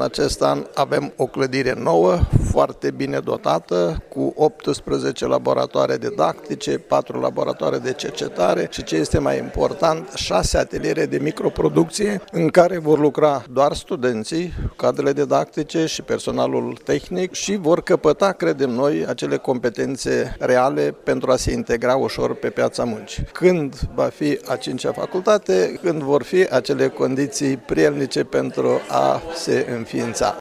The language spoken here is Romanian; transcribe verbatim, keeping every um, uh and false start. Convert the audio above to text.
În acest an avem o clădire nouă, foarte bine dotată, cu optsprezece laboratoare didactice, patru laboratoare de cercetare și, ce este mai important, șase ateliere de microproducție în care vor lucra doar studenții, cadrele didactice și personalul tehnic și vor căpăta, credem noi, acele competențe reale pentru a se integra ușor pe piața muncii. Când va fi a cincea facultate, când vor fi acele condiții prielnice pentru a se înființa.